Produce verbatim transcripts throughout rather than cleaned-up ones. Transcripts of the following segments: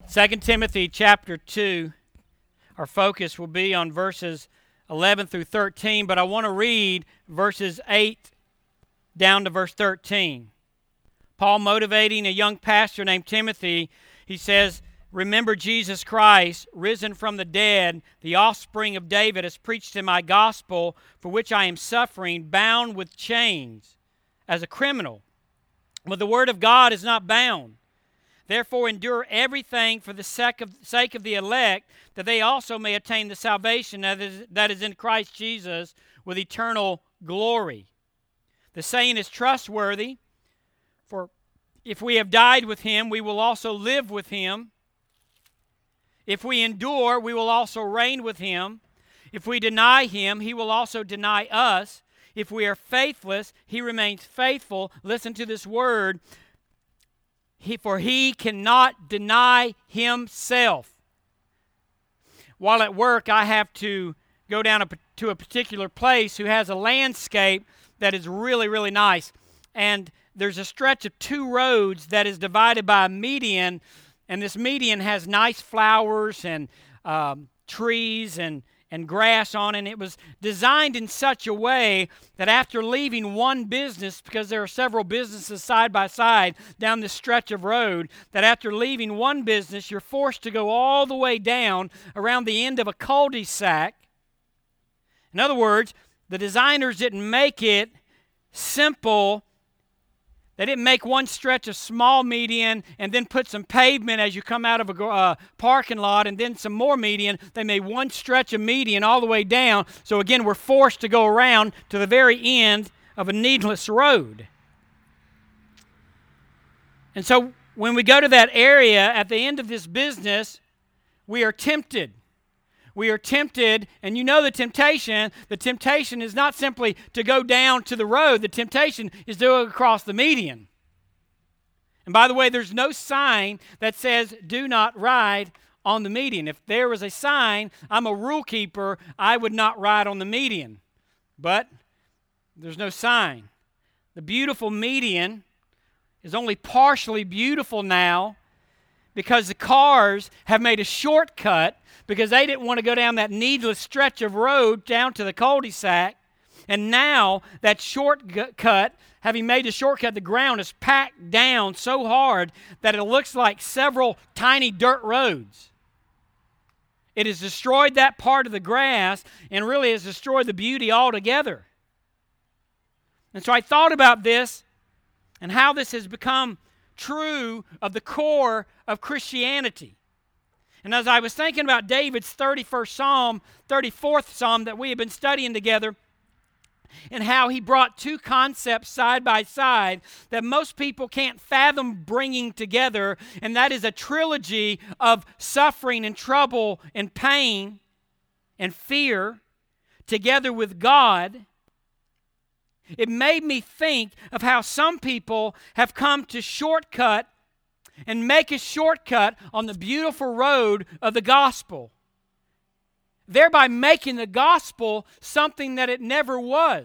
Second Timothy chapter two, our focus will be on verses eleven through thirteen, but I want to read verses eight down to verse thirteen. Paul motivating a young pastor named Timothy, he says, "Remember Jesus Christ, risen from the dead, the offspring of David, has preached in my gospel, for which I am suffering, bound with chains as a criminal. But the word of God is not bound. Therefore endure everything for the sake of, sake of the elect, that they also may attain the salvation that is, that is in Christ Jesus with eternal glory. The saying is trustworthy, for if we have died with him, we will also live with him. If we endure, we will also reign with him. If we deny him, he will also deny us. If we are faithless, he remains faithful." Listen to this word. He, for he cannot deny himself. While at work, I have to go down a, to a particular place who has a landscape that is really, really nice. And there's a stretch of two roads that is divided by a median, and this median has nice flowers and um, trees and and grass on it. And it was designed in such a way that after leaving one business, because there are several businesses side by side down this stretch of road, that after leaving one business, you're forced to go all the way down around the end of a cul-de-sac. In other words, the designers didn't make it simple. They didn't make one stretch of small median and then put some pavement as you come out of a uh, parking lot and then some more median. They made one stretch of median all the way down. So again, we're forced to go around to the very end of a needless road. And so when we go to that area at the end of this business, we are tempted. We are tempted, and you know the temptation. The temptation is not simply to go down to the road. The temptation is to go across the median. And by the way, there's no sign that says, "Do not ride on the median." If there was a sign, I'm a rule keeper, I would not ride on the median. But there's no sign. The beautiful median is only partially beautiful now because the cars have made a shortcut because they didn't want to go down that needless stretch of road down to the cul-de-sac. And now that shortcut, having made the shortcut, the ground is packed down so hard that it looks like several tiny dirt roads. It has destroyed that part of the grass and really has destroyed the beauty altogether. And so I thought about this and how this has become true of the core of Christianity. And as I was thinking about David's thirty-first Psalm, thirty-fourth Psalm that we have been studying together, and how he brought two concepts side by side that most people can't fathom bringing together, and that is a trilogy of suffering and trouble and pain and fear together with God. It made me think of how some people have come to shortcut and make a shortcut on the beautiful road of the gospel, thereby making the gospel something that it never was,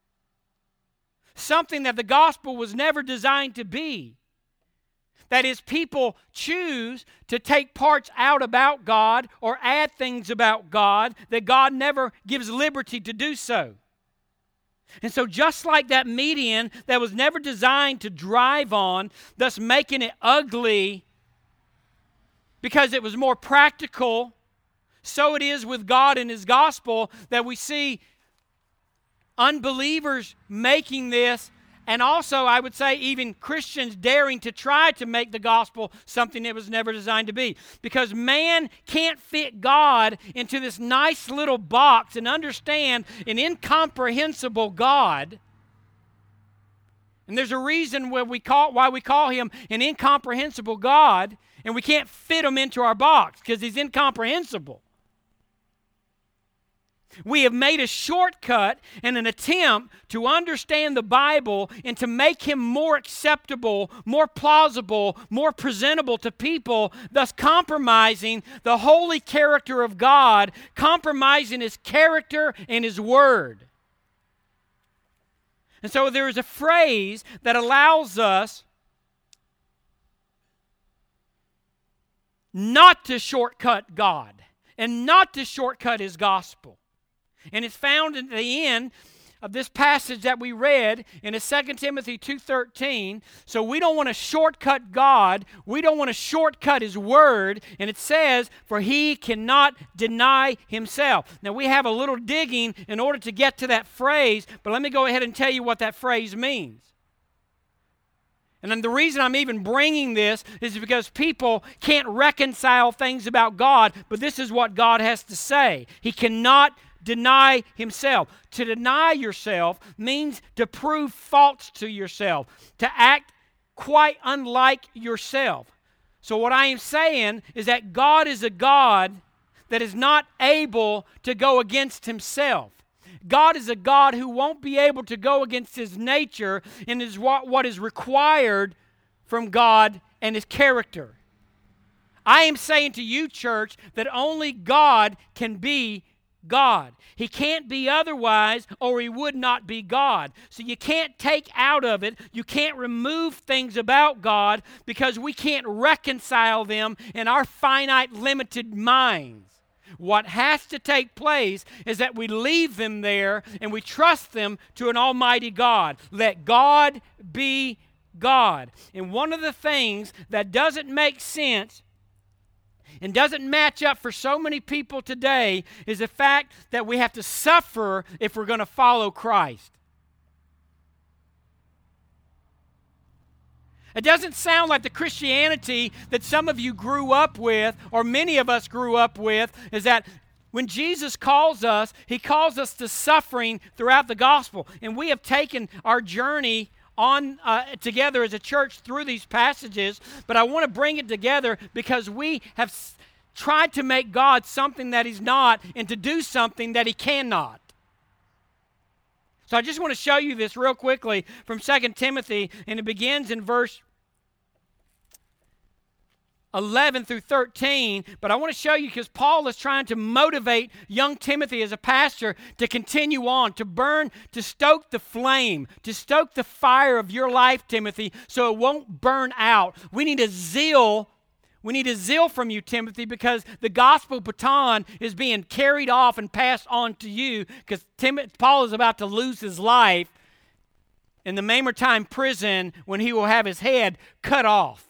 something that the gospel was never designed to be. That is, people choose to take parts out about God or add things about God that God never gives liberty to do so. And so just like that median that was never designed to drive on, thus making it ugly because it was more practical, so it is with God and His gospel that we see unbelievers making this, and also I would say even Christians daring to try to make the gospel something it was never designed to be. Because man can't fit God into this nice little box and understand an incomprehensible God. And there's a reason why we call, why we call Him an incomprehensible God, and we can't fit Him into our box because He's incomprehensible. We have made a shortcut in an attempt to understand the Bible and to make Him more acceptable, more plausible, more presentable to people, thus compromising the holy character of God, compromising His character and His Word. And so there is a phrase that allows us not to shortcut God and not to shortcut His gospel. And it's found at the end of this passage that we read in Second Timothy two thirteen. So we don't want to shortcut God. We don't want to shortcut His word. And it says, for He cannot deny Himself. Now we have a little digging in order to get to that phrase, but let me go ahead and tell you what that phrase means. And then the reason I'm even bringing this is because people can't reconcile things about God, but this is what God has to say. He cannot deny Himself. To deny yourself means to prove false to yourself, to act quite unlike yourself. So what I am saying is that God is a God that is not able to go against Himself. God is a God who won't be able to go against His nature and is what, what is required from God and His character. I am saying to you, church, that only God can be God. He can't be otherwise, or He would not be God. So you can't take out of it, you can't remove things about God because we can't reconcile them in our finite, limited minds. What has to take place is that we leave them there and we trust them to an almighty God. Let God be God. And one of the things that doesn't make sense and doesn't match up for so many people today is the fact that we have to suffer if we're going to follow Christ. It doesn't sound like the Christianity that some of you grew up with, or many of us grew up with, is that when Jesus calls us, He calls us to suffering throughout the gospel. And we have taken our journey on uh, together as a church through these passages, but I want to bring it together because we have s- tried to make God something that He's not and to do something that He cannot. So I just want to show you this real quickly from Second Timothy, and it begins in verse eleven through thirteen, but I want to show you because Paul is trying to motivate young Timothy as a pastor to continue on, to burn, to stoke the flame, to stoke the fire of your life, Timothy, so it won't burn out. We need a zeal We need a zeal from you, Timothy, because the gospel baton is being carried off and passed on to you because Tim- Paul is about to lose his life in the Mamertine prison when he will have his head cut off.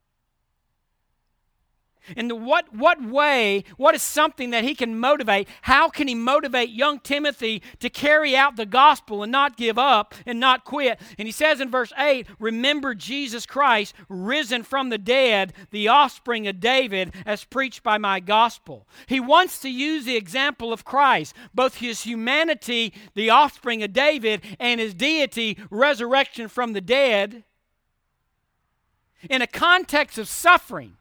And the what, what way, what is something that he can motivate? How can he motivate young Timothy to carry out the gospel and not give up and not quit? And he says in verse eight, remember Jesus Christ, risen from the dead, the offspring of David, as preached by my gospel. He wants to use the example of Christ, both His humanity, the offspring of David, and His deity, resurrection from the dead, in a context of suffering.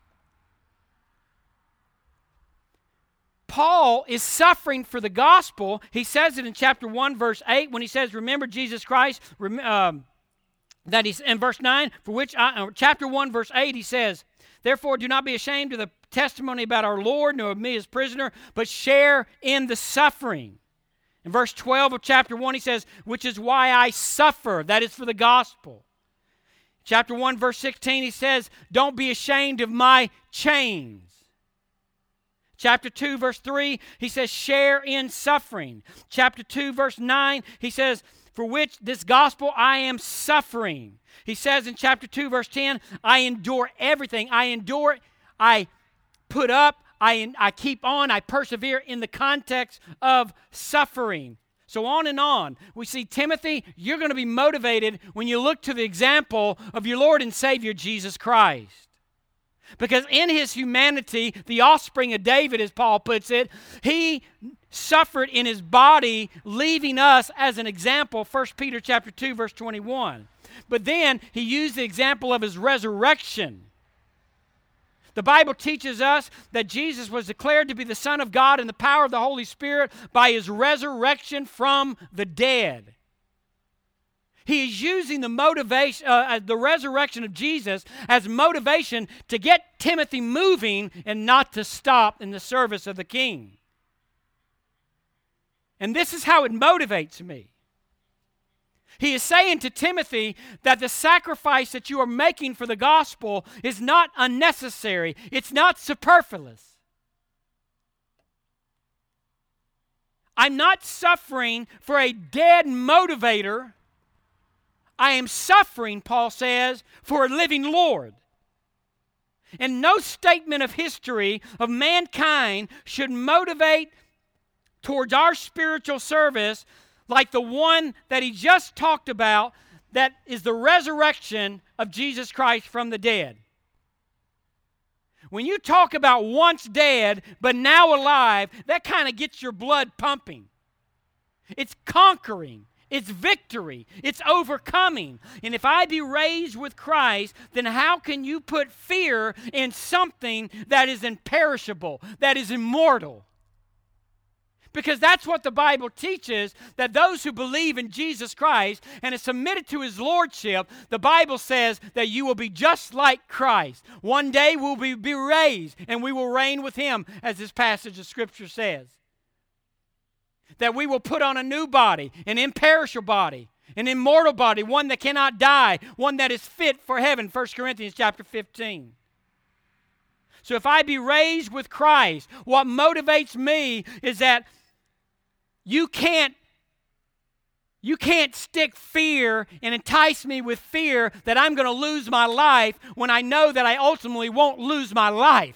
Paul is suffering for the gospel. He says it in chapter one, verse eight, when he says, remember Jesus Christ, rem- um, that he's in verse nine, for which, I, uh, chapter one, verse eight, he says, therefore do not be ashamed of the testimony about our Lord, nor of me as prisoner, but share in the suffering. In verse twelve of chapter one, he says, which is why I suffer, that is for the gospel. Chapter one, verse sixteen, he says, don't be ashamed of my chains. Chapter two, verse three, he says, share in suffering. Chapter two, verse nine, he says, for which this gospel I am suffering. He says in chapter two, verse ten, I endure everything. I endure, I put up, I, I keep on, I persevere in the context of suffering. So on and on. We see, Timothy, you're going to be motivated when you look to the example of your Lord and Savior, Jesus Christ. Because in His humanity, the offspring of David, as Paul puts it, He suffered in His body, leaving us as an example, First Peter chapter two, verse twenty-one. But then He used the example of His resurrection. The Bible teaches us that Jesus was declared to be the Son of God in the power of the Holy Spirit by His resurrection from the dead. He is using the motivation, uh, the resurrection of Jesus as motivation to get Timothy moving and not to stop in the service of the King. And this is how it motivates me. He is saying to Timothy that the sacrifice that you are making for the gospel is not unnecessary. It's not superfluous. I'm not suffering for a dead motivator. I am suffering, Paul says, for a living Lord. And no statement of history of mankind should motivate towards our spiritual service like the one that he just talked about, that is the resurrection of Jesus Christ from the dead. When you talk about once dead but now alive, that kind of gets your blood pumping. It's conquering. It's victory. It's overcoming. And if I be raised with Christ, then how can you put fear in something that is imperishable, that is immortal? Because that's what the Bible teaches, that those who believe in Jesus Christ and are submitted to His Lordship, the Bible says that you will be just like Christ. One day we'll be, be raised and we will reign with Him, as this passage of Scripture says. That we will put on a new body, an imperishable body, an immortal body, one that cannot die, one that is fit for heaven, First Corinthians chapter fifteen. So if I be raised with Christ, what motivates me is that You can't, you can't stick fear and entice me with fear that I'm going to lose my life when I know that I ultimately won't lose my life.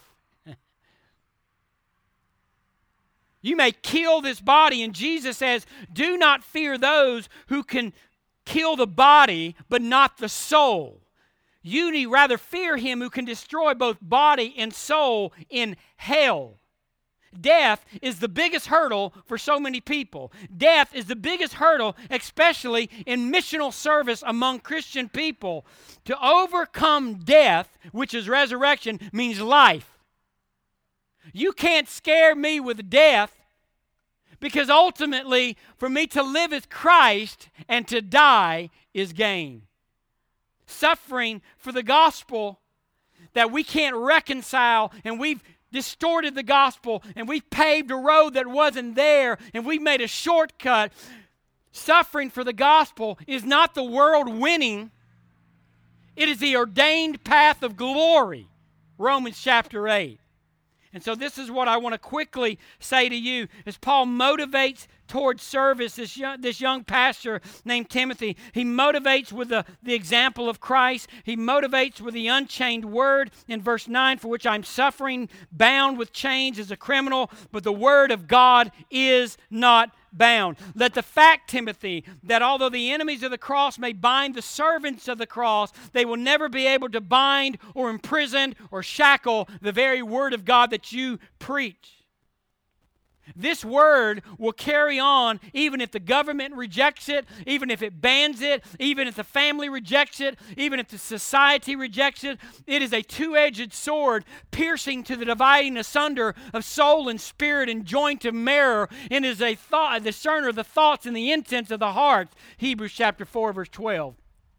You may kill this body, and Jesus says, do not fear those who can kill the body but not the soul. You need rather fear him who can destroy both body and soul in hell. Death is the biggest hurdle for so many people. Death is the biggest hurdle, especially in missional service among Christian people. To overcome death, which is resurrection, means life. You can't scare me with death, because ultimately, for me to live is Christ and to die is gain. Suffering for the gospel that we can't reconcile, and we've distorted the gospel, and we paved a road that wasn't there, and we made a shortcut. Suffering for the gospel is not the world winning. It is the ordained path of glory. Romans chapter eight. And so this is what I want to quickly say to you. As Paul motivates towards service, this young, this young pastor named Timothy, he motivates with the, the example of Christ. He motivates with the unchained word in verse nine, for which I'm suffering, bound with chains as a criminal, but the word of God is not bound. Let the fact, Timothy, that although the enemies of the cross may bind the servants of the cross, they will never be able to bind or imprison or shackle the very word of God that you preach. This word will carry on even if the government rejects it, even if it bans it, even if the family rejects it, even if the society rejects it. It is a two-edged sword piercing to the dividing asunder of soul and spirit and joint and marrow, and is a thought, a discerner of the thoughts and the intents of the heart. Hebrews chapter four, verse twelve.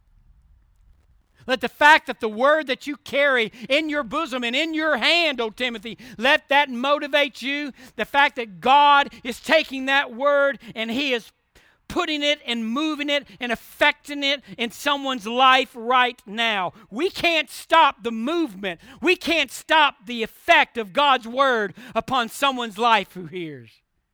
Let the fact that the word that you carry in your bosom and in your hand, O Timothy, let that motivate you. The fact that God is taking that word and He is putting it and moving it and affecting it in someone's life right now. We can't stop the movement. We can't stop the effect of God's word upon someone's life who hears.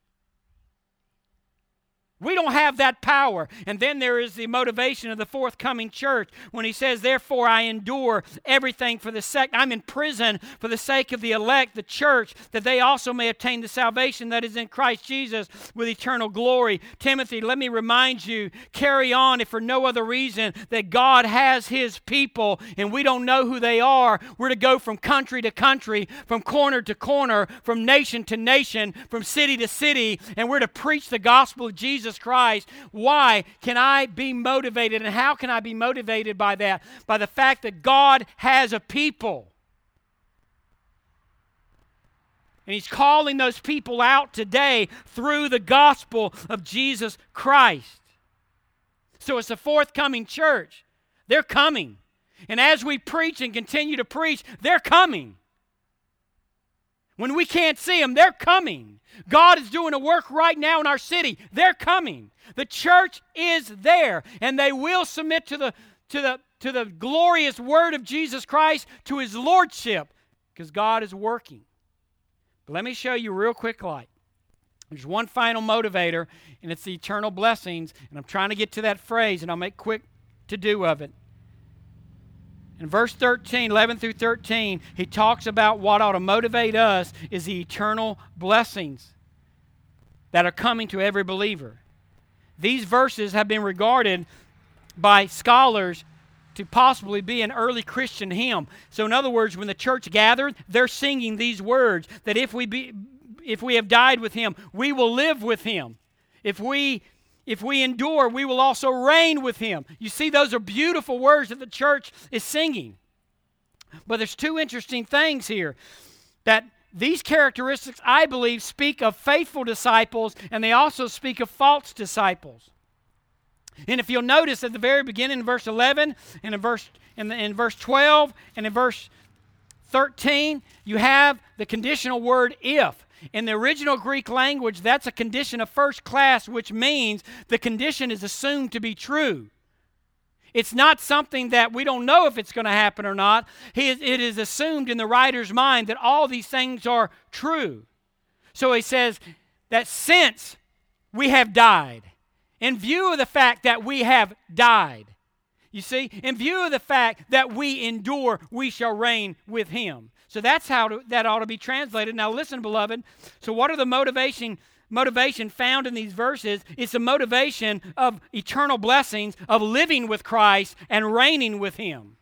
We don't have that power. And then there is the motivation of the forthcoming church when he says, therefore I endure everything for the sake. I'm in prison for the sake of the elect, the church, that they also may obtain the salvation that is in Christ Jesus with eternal glory. Timothy, let me remind you, carry on if for no other reason that God has His people and we don't know who they are. We're to go from country to country, from corner to corner, from nation to nation, from city to city, and we're to preach the gospel of Jesus Christ. Why can I be motivated, and how can I be motivated by that? By the fact that God has a people. And He's calling those people out today through the gospel of Jesus Christ. So it's a forthcoming church. They're coming. And as we preach and continue to preach, they're coming. When we can't see them, they're coming. God is doing a work right now in our city. They're coming. The church is there, and they will submit to the to the to the glorious word of Jesus Christ, to his lordship, because God is working. But let me show you real quick light. There's one final motivator, and it's the eternal blessings, and I'm trying to get to that phrase, and I'll make quick to do of it. In verse thirteen, eleven through thirteen, he talks about what ought to motivate us is the eternal blessings that are coming to every believer. These verses have been regarded by scholars to possibly be an early Christian hymn. So in other words, when the church gathered, they're singing these words, that if we be, if we have died with him, we will live with him. If we If we endure, we will also reign with him. You see, those are beautiful words that the church is singing. But there's two interesting things here. That these characteristics, I believe, speak of faithful disciples, and they also speak of false disciples. And if you'll notice at the very beginning in verse eleven, and in verse, in, the, in verse twelve, and in verse thirteen, you have the conditional word if. In the original Greek language, that's a condition of first class, which means the condition is assumed to be true. It's not something that we don't know if it's going to happen or not. It is assumed in the writer's mind that all these things are true. So he says that since we have died, in view of the fact that we have died, you see, in view of the fact that we endure, we shall reign with him. So that's how to, that ought to be translated. Now listen, beloved. So what are the motivation motivation found in these verses? It's the motivation of eternal blessings, of living with Christ and reigning with him.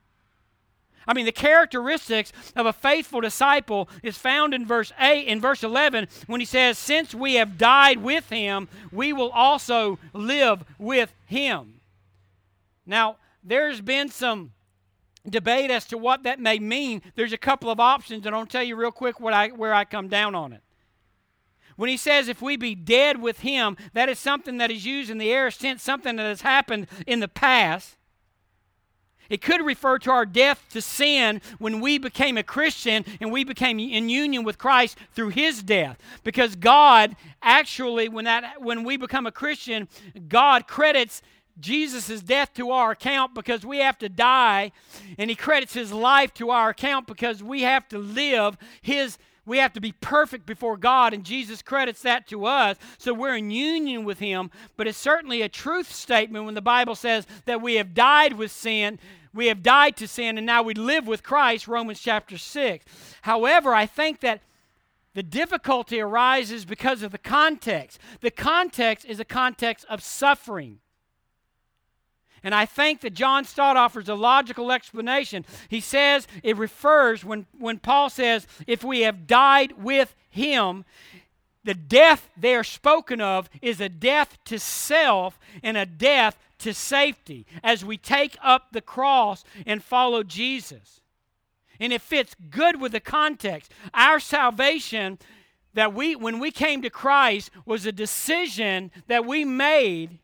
I mean, the characteristics of a faithful disciple is found in verse eight, in verse eleven, when he says, since we have died with him, we will also live with him. Now, there's been some debate as to what that may mean. There's a couple of options, and I'll tell you real quick what I, where I come down on it. When he says if we be dead with him, that is something that is used in the aorist tense, something that has happened in the past. It could refer to our death to sin when we became a Christian and we became in union with Christ through his death. Because God actually, when that when we become a Christian, God credits Jesus' death to our account because we have to die, and he credits his life to our account because we have to live his We have to be perfect before God, and Jesus credits that to us, so we're in union with him. But it's certainly a truth statement when the Bible says that we have died with sin, we have died to sin, and now we live with Christ, Romans chapter six. However, I think that the difficulty arises because of the context. The context is a context of suffering. And I think that John Stott offers a logical explanation. He says it refers, when, when Paul says, if we have died with him, the death they are spoken of is a death to self and a death to safety as we take up the cross and follow Jesus. And it fits good with the context. Our salvation, that we, when we came to Christ, was a decision that we made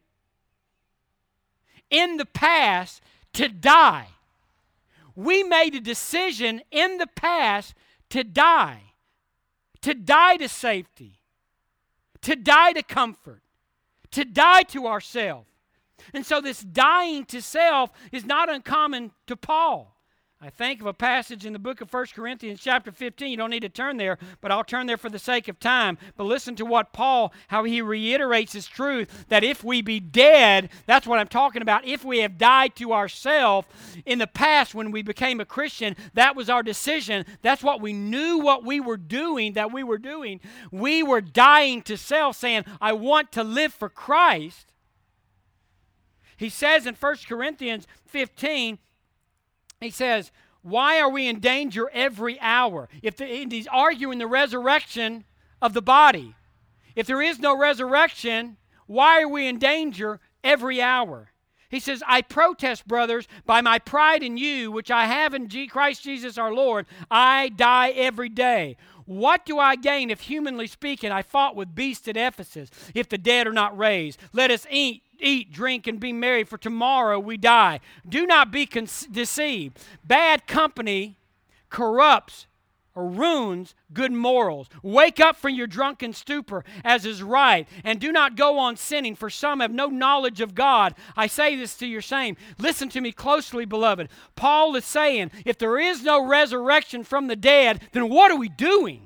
in the past to die. We made a decision in the past to die. To die to safety. To die to comfort. To die to ourselves. And so this dying to self is not uncommon to Paul. I think of a passage in the book of First Corinthians chapter fifteen. You don't need to turn there, but I'll turn there for the sake of time. But listen to what Paul, how he reiterates his truth, that if we be dead, that's what I'm talking about. If we have died to ourselves in the past when we became a Christian, that was our decision. That's what we knew what we were doing, that we were doing. We were dying to self, saying, I want to live for Christ. He says in First Corinthians fifteen, he says, why are we in danger every hour? If the, he's arguing the resurrection of the body. If there is no resurrection, why are we in danger every hour? He says, I protest, brothers, by my pride in you, which I have in G- Christ Jesus our Lord, I die every day. What do I gain if, humanly speaking, I fought with beasts at Ephesus, if the dead are not raised? Let us eat. Eat, drink, and be merry, for tomorrow we die. Do not be con- deceived. Bad company corrupts or ruins good morals. Wake up from your drunken stupor, as is right, and do not go on sinning, for some have no knowledge of God. I say this to your shame. Listen to me closely, beloved. Paul is saying, if there is no resurrection from the dead, then what are we doing?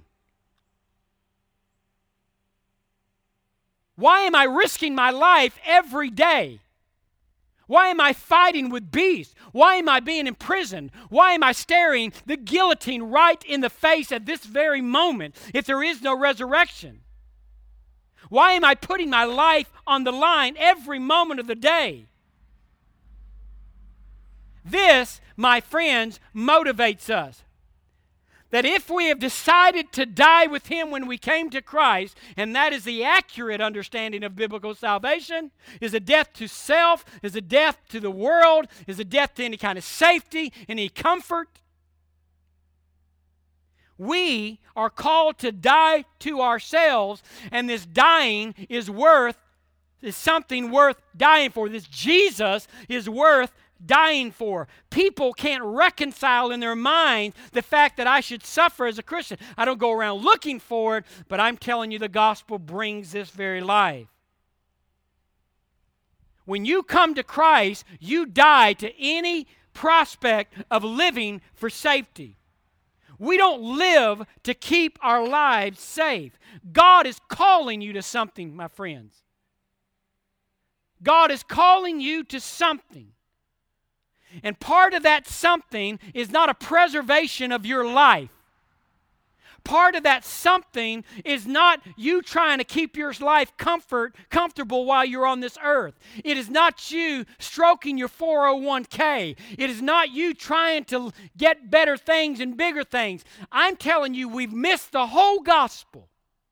Why am I risking my life every day? Why am I fighting with beasts? Why am I being imprisoned? Why am I staring the guillotine right in the face at this very moment if there is no resurrection? Why am I putting my life on the line every moment of the day? This, my friends, motivates us. That if we have decided to die with Him when we came to Christ, and that is the accurate understanding of biblical salvation, is a death to self, is a death to the world, is a death to any kind of safety, any comfort. We are called to die to ourselves, and this dying is worth, is something worth dying for. This Jesus is worth dying for. People can't reconcile in their mind the fact that I should suffer as a Christian. I don't go around looking for it, but I'm telling you the gospel brings this very life. When you come to Christ, you die to any prospect of living for safety. We don't live to keep our lives safe. God is calling you to something, my friends. God is calling you to something. And part of that something is not a preservation of your life. Part of that something is not you trying to keep your life comfort, comfortable while you're on this earth. It is not you stroking your four oh one k. It is not you trying to get better things and bigger things. I'm telling you, we've missed the whole gospel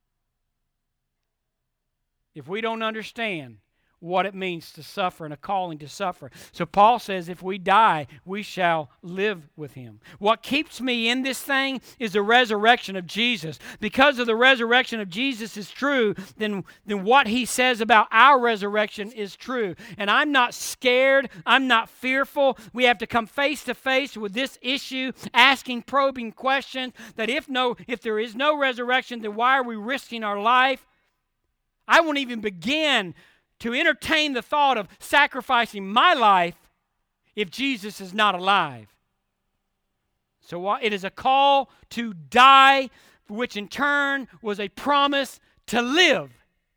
if we don't understand what it means to suffer and a calling to suffer. So Paul says if we die, we shall live with Him. What keeps me in this thing is the resurrection of Jesus. Because of the resurrection of Jesus is true, then, then what He says about our resurrection is true. And I'm not scared. I'm not fearful. We have to come face to face with this issue, asking probing questions that if no, if there is no resurrection, then why are we risking our life? I won't even begin to entertain the thought of sacrificing my life if Jesus is not alive. So it is a call to die, which in turn was a promise to live.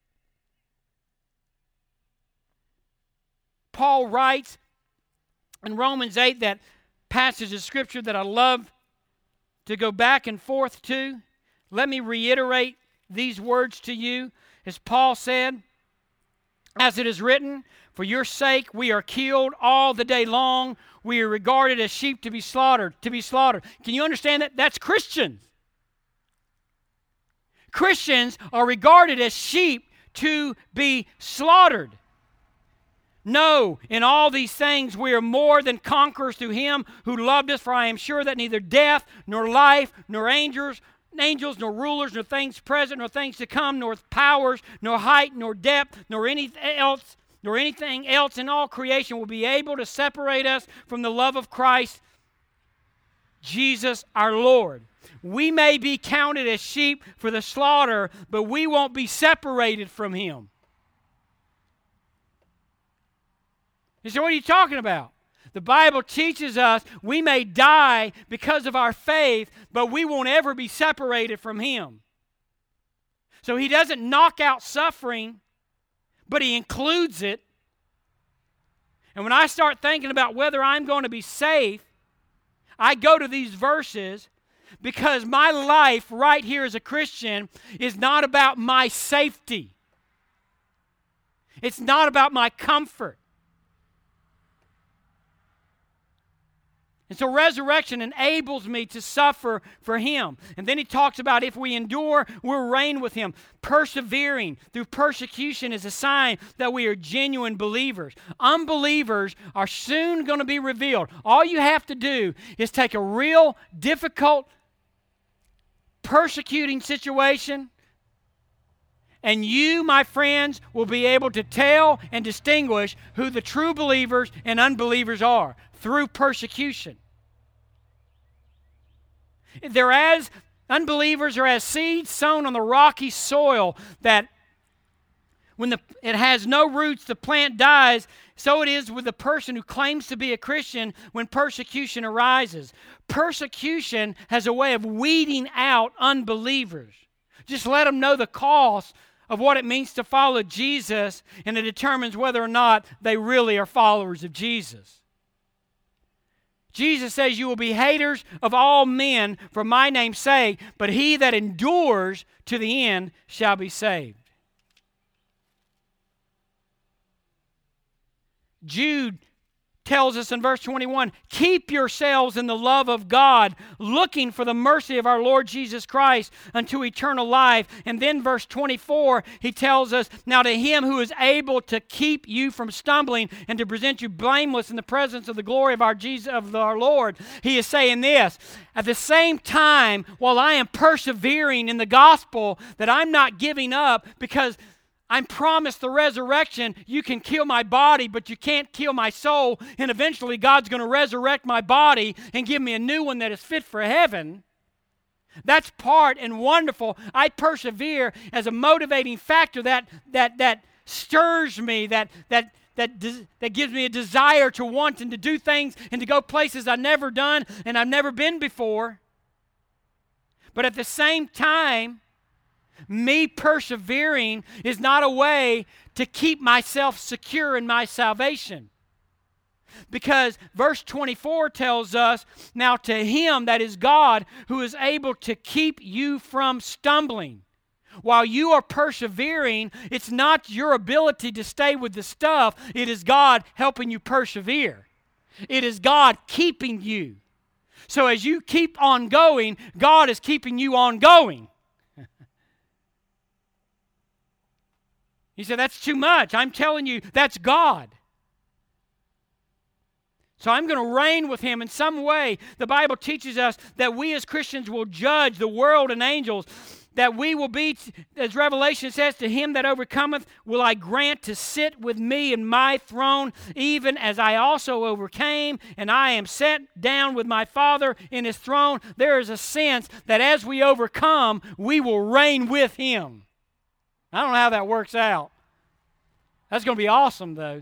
Paul writes in Romans eight, that passage of Scripture that I love to go back and forth to. Let me reiterate these words to you. As Paul said, as it is written, for your sake we are killed all the day long. We are regarded as sheep to be slaughtered, to be slaughtered. Can you understand that? That's Christians. Christians are regarded as sheep to be slaughtered. No, in all these things we are more than conquerors through Him who loved us, for I am sure that neither death, nor life, nor angels, angels, nor rulers, nor things present, nor things to come, nor powers, nor height, nor depth, nor anything else, nor anything else in all creation will be able to separate us from the love of Christ, Jesus our Lord. We may be counted as sheep for the slaughter, but we won't be separated from Him. You say, what are you talking about? The Bible teaches us we may die because of our faith, but we won't ever be separated from Him. So He doesn't knock out suffering, but He includes it. And when I start thinking about whether I'm going to be safe, I go to these verses because my life right here as a Christian is not about my safety. It's not about my comfort. And so resurrection enables me to suffer for Him. And then he talks about if we endure, we'll reign with Him. Persevering through persecution is a sign that we are genuine believers. Unbelievers are soon going to be revealed. All you have to do is take a real difficult, persecuting situation, and you, my friends, will be able to tell and distinguish who the true believers and unbelievers are through persecution. They're as Unbelievers are as seeds sown on the rocky soil that when the, it has no roots, the plant dies. So it is with the person who claims to be a Christian when persecution arises. Persecution has a way of weeding out unbelievers. Just let them know the cost of what it means to follow Jesus, and it determines whether or not they really are followers of Jesus. Jesus says, you will be haters of all men for my name's sake, but he that endures to the end shall be saved. Jude tells us in verse twenty-one, keep yourselves in the love of God, looking for the mercy of our Lord Jesus Christ unto eternal life. And then verse twenty-four, he tells us, now to him who is able to keep you from stumbling and to present you blameless in the presence of the glory of our Jesus, of our Lord, he is saying this, at the same time, while I am persevering in the gospel, that I'm not giving up because I'm promised the resurrection. You can kill my body, but you can't kill my soul. And eventually God's going to resurrect my body and give me a new one that is fit for heaven. That's part and wonderful. I persevere as a motivating factor that that that stirs me, that that that des- that gives me a desire to want and to do things and to go places I've never done and I've never been before. But at the same time, me persevering is not a way to keep myself secure in my salvation. Because verse twenty-four tells us, now to him, that is God, who is able to keep you from stumbling. While you are persevering, it's not your ability to stay with the stuff. It is God helping you persevere. It is God keeping you. So as you keep on going, God is keeping you on going. He said, that's too much. I'm telling you, that's God. So I'm going to reign with him in some way. The Bible teaches us that we as Christians will judge the world and angels, that we will be, as Revelation says, to him that overcometh will I grant to sit with me in my throne, even as I also overcame, and I am set down with my Father in his throne. There is a sense that as we overcome, we will reign with him. I don't know how that works out. That's going to be awesome, though.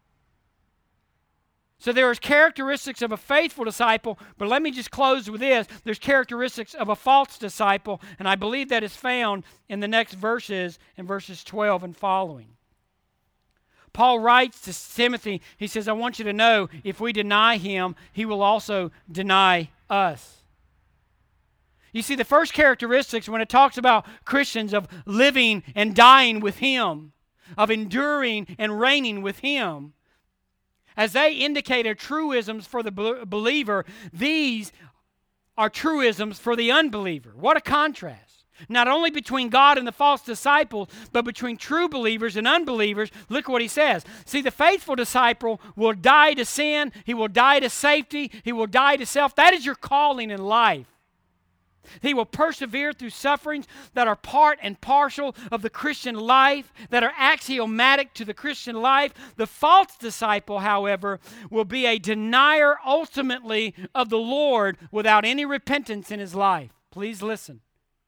So there's characteristics of a faithful disciple, but let me just close with this. There's characteristics of a false disciple, and I believe that is found in the next verses, in verses twelve and following. Paul writes to Timothy, he says, I want you to know, if we deny him, he will also deny us. You see, the first characteristics when it talks about Christians of living and dying with him, of enduring and reigning with him, as they indicate are truisms for the believer, these are truisms for the unbeliever. What a contrast. Not only between God and the false disciples, but between true believers and unbelievers. Look what he says. See, the faithful disciple will die to sin. He will die to safety. He will die to self. That is your calling in life. He will persevere through sufferings that are part and parcel of the Christian life, that are axiomatic to the Christian life. The false disciple, however, will be a denier ultimately of the Lord without any repentance in his life. Please listen.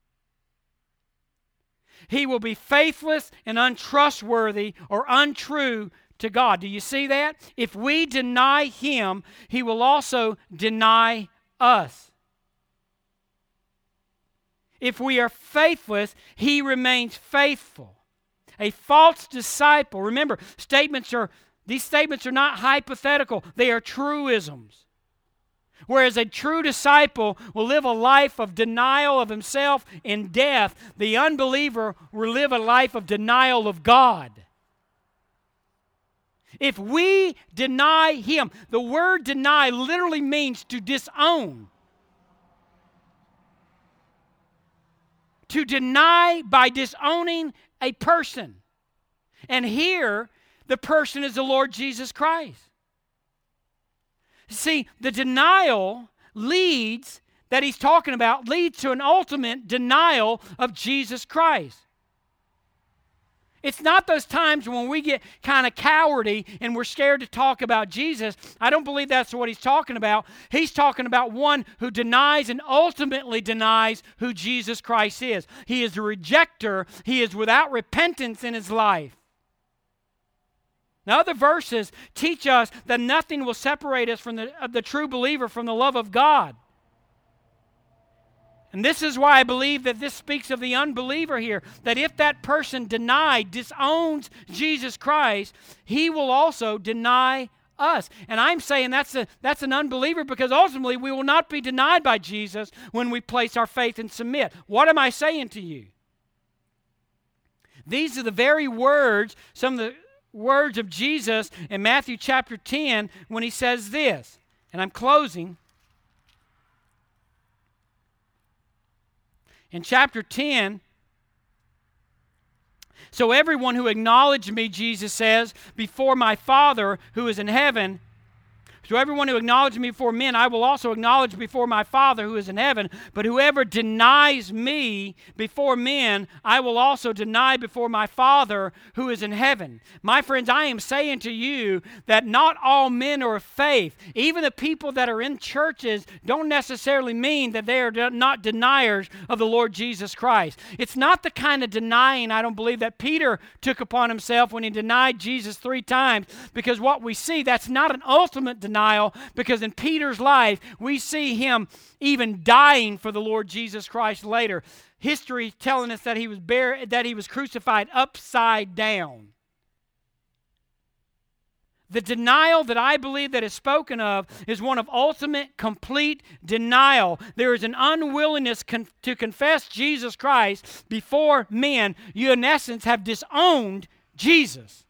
He will be faithless and untrustworthy or untrue to God. Do you see that? If we deny him, he will also deny us. If we are faithless, he remains faithful. A false disciple, remember, statements are, these statements are not hypothetical, they are truisms. Whereas a true disciple will live a life of denial of himself in death, the unbeliever will live a life of denial of God. If we deny him, the word deny literally means to disown. To deny by disowning a person. And here, the person is the Lord Jesus Christ. See, the denial leads, that he's talking about, leads to an ultimate denial of Jesus Christ. It's not those times when we get kind of cowardy and we're scared to talk about Jesus. I don't believe that's what he's talking about. He's talking about one who denies and ultimately denies who Jesus Christ is. He is a rejecter. He is without repentance in his life. Now, other verses teach us that nothing will separate us from the, of the true believer from the love of God. And this is why I believe that this speaks of the unbeliever here, that if that person denied, disowns Jesus Christ, he will also deny us. And I'm saying that's a that's an unbeliever, because ultimately we will not be denied by Jesus when we place our faith and submit. What am I saying to you? These are the very words, some of the words of Jesus in Matthew chapter ten when he says this, and I'm closing. In chapter ten, so everyone who acknowledged me, Jesus says, before my Father who is in heaven, so everyone who acknowledged me before men, I will also acknowledge before my Father who is in heaven. But whoever denies me before men, I will also deny before my Father who is in heaven. My friends, I am saying to you that not all men are of faith. Even the people that are in churches don't necessarily mean that they are not deniers of the Lord Jesus Christ. It's not the kind of denying, I don't believe, that Peter took upon himself when he denied Jesus three times, because what we see, that's not an ultimate denial. Because in Peter's life, we see him even dying for the Lord Jesus Christ later. History telling us that he was buried, that he was crucified upside down. The denial that I believe that is spoken of is one of ultimate, complete denial. There is an unwillingness con- to confess Jesus Christ before men. You, in essence, have disowned Jesus.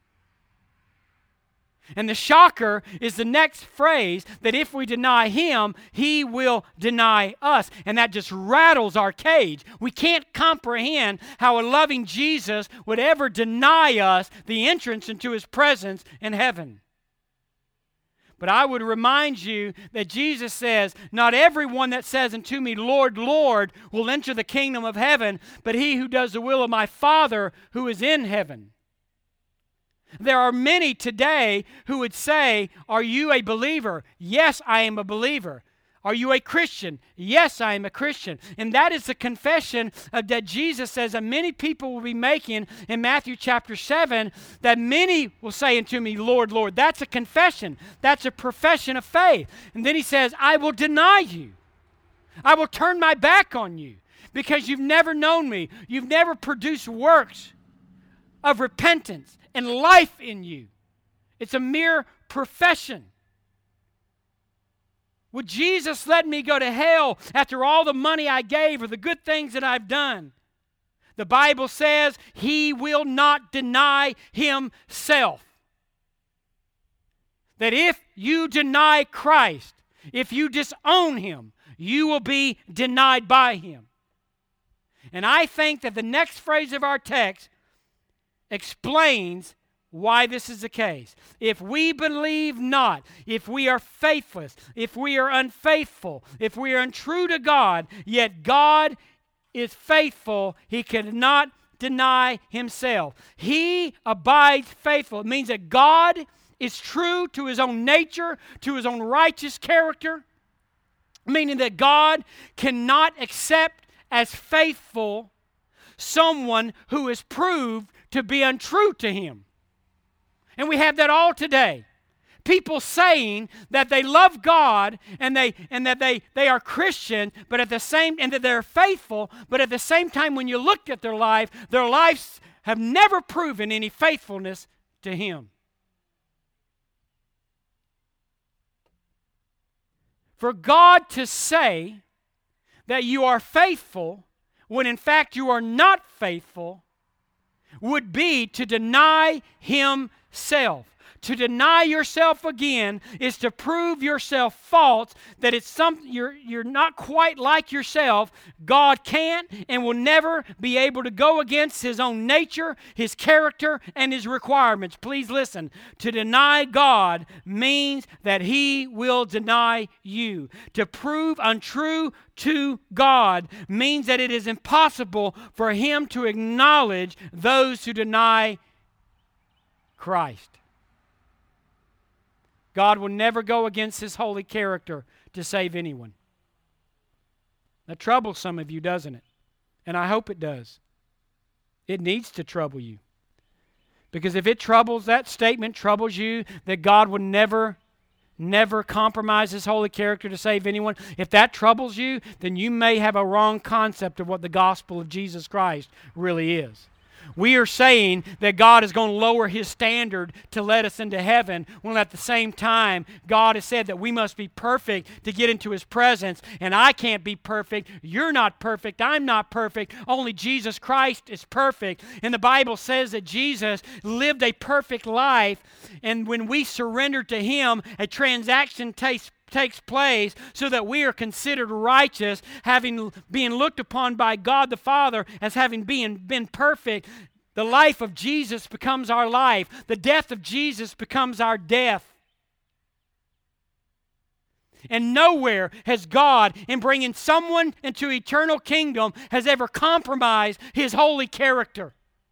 And the shocker is the next phrase, that if we deny him, he will deny us. And that just rattles our cage. We can't comprehend how a loving Jesus would ever deny us the entrance into his presence in heaven. But I would remind you that Jesus says, not everyone that says unto me, Lord, Lord, will enter the kingdom of heaven, but he who does the will of my Father who is in heaven. There are many today who would say, are you a believer? Yes, I am a believer. Are you a Christian? Yes, I am a Christian. And that is the confession of, that Jesus says that many people will be making in Matthew chapter seven, that many will say unto me, Lord, Lord. That's a confession. That's a profession of faith. And then he says, I will deny you. I will turn my back on you because you've never known me. You've never produced works of repentance and life in you. It's a mere profession. Would Jesus let me go to hell after all the money I gave or the good things that I've done? The Bible says he will not deny himself. That if you deny Christ, if you disown him, you will be denied by him. And I think that the next phrase of our text explains why this is the case. If we believe not, if we are faithless, if we are unfaithful, if we are untrue to God, yet God is faithful, he cannot deny himself. He abides faithful. It means that God is true to his own nature, to his own righteous character, meaning that God cannot accept as faithful someone who is proved to be untrue to him. And we have that all today. People saying that they love God and they and that they, they are Christian, but at the same and that they're faithful, but at the same time when you look at their life, their lives have never proven any faithfulness to him. For God to say that you are faithful when in fact you are not faithful would be to deny himself, To deny yourself again is to prove yourself false, that it's something you're, you're not quite like yourself. God can't and will never be able to go against His own nature, His character, and His requirements. Please listen. To deny God means that He will deny you. To prove untrue to God means that it is impossible for Him to acknowledge those who deny Christ. God will never go against His holy character to save anyone. That troubles some of you, doesn't it? And I hope it does. It needs to trouble you. Because if it troubles, that statement troubles you, that God would never, never compromise His holy character to save anyone, if that troubles you, then you may have a wrong concept of what the gospel of Jesus Christ really is. We are saying that God is going to lower His standard to let us into heaven, when at the same time, God has said that we must be perfect to get into His presence. And I can't be perfect. You're not perfect. I'm not perfect. Only Jesus Christ is perfect. And the Bible says that Jesus lived a perfect life. And when we surrender to Him, a transaction takes takes place so that we are considered righteous, having being looked upon by God the Father as having been, been perfect. The life of Jesus becomes our life. The death of Jesus becomes our death. And nowhere has God, in bringing someone into eternal kingdom, has ever compromised His holy character.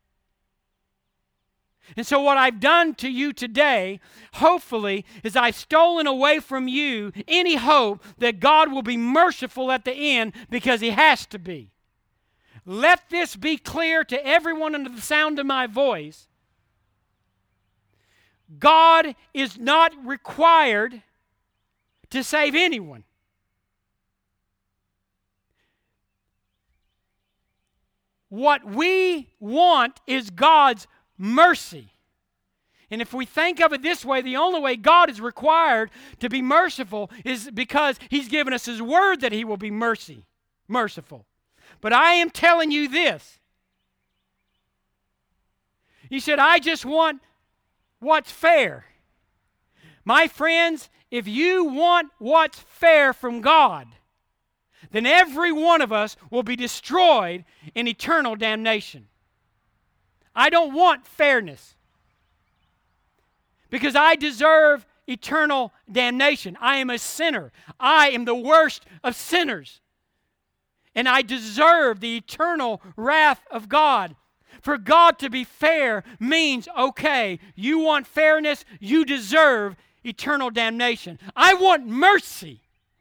And so what I've done to you today, hopefully, is I've stolen away from you any hope that God will be merciful at the end, because He has to be. Let this be clear to everyone under the sound of my voice. God is not required to save anyone. What we want is God's mercy. And if we think of it this way, the only way God is required to be merciful is because He's given us His word that He will be mercy, merciful. But I am telling you this. You said, I just want what's fair. My friends, if you want what's fair from God, then every one of us will be destroyed in eternal damnation. I don't want fairness, because I deserve eternal damnation. I am a sinner. I am the worst of sinners. And I deserve the eternal wrath of God. For God to be fair means, okay, you want fairness, you deserve eternal damnation. I want mercy.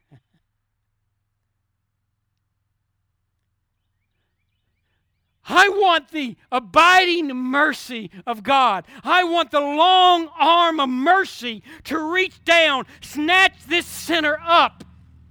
I want the abiding mercy of God. I want the long arm of mercy to reach down, snatch this sinner up.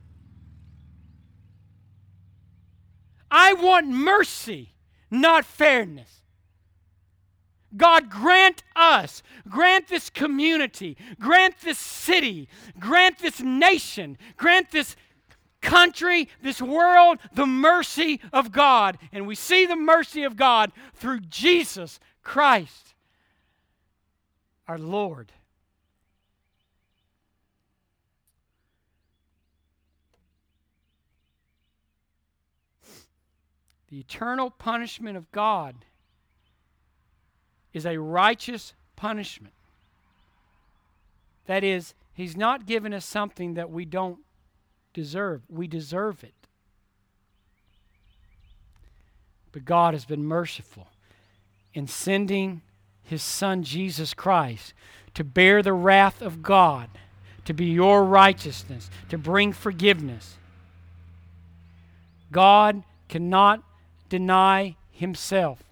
I want mercy, not fairness. God, grant us, grant this community, grant this city, grant this nation, grant this country, this world, the mercy of God. And we see the mercy of God through Jesus Christ, our Lord. The eternal punishment of God is a righteous punishment. That is, He's not given us something that we don't deserve. We deserve it. But God has been merciful in sending His Son Jesus Christ to bear the wrath of God, to be your righteousness, to bring forgiveness. God cannot deny Himself.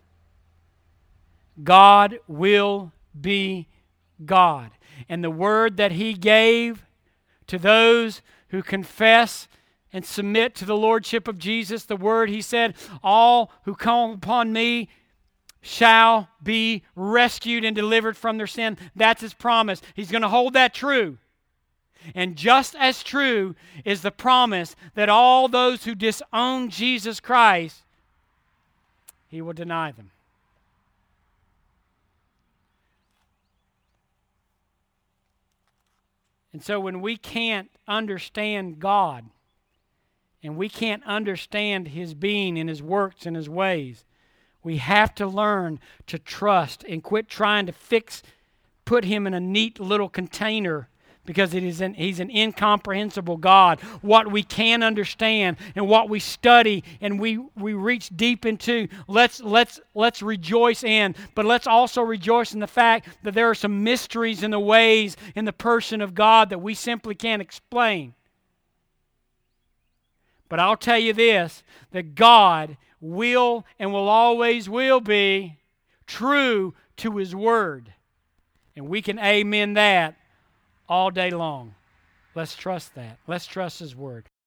God will be God. And the word that He gave to those who confess and submit to the Lordship of Jesus, the word He said, all who call upon me shall be rescued and delivered from their sin. That's His promise. He's going to hold that true. And just as true is the promise that all those who disown Jesus Christ, He will deny them. And so when we can't understand God, and we can't understand His being and His works and His ways, we have to learn to trust and quit trying to fix, put Him in a neat little container, because it is an, He's an incomprehensible God. What we can understand and what we study and we, we reach deep into, let's, let's, let's rejoice in. But let's also rejoice in the fact that there are some mysteries in the ways, in the person of God that we simply can't explain. But I'll tell you this, that God will and will always will be true to His Word. And we can amen that all day long. Let's trust that. Let's trust His Word.